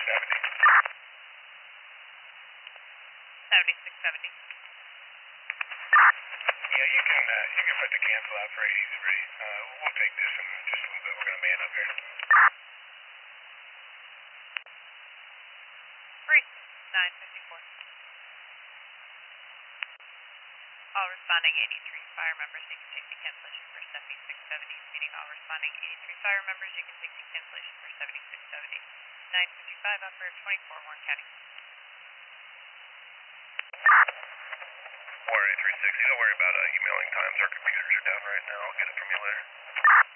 7670. Yeah, you can put the cancel out for easy rate. We'll take this in just a little bit. We're gonna man up here. Breeze 954. All responding 83 fire members, you can take the cancellation for 7670. Meaning all responding 83 fire members, you can take the cancellation for 7670. 955 operator 24 Warren County. Warren 836, don't worry about emailing times. Our computers are down right now. I'll get it from you later.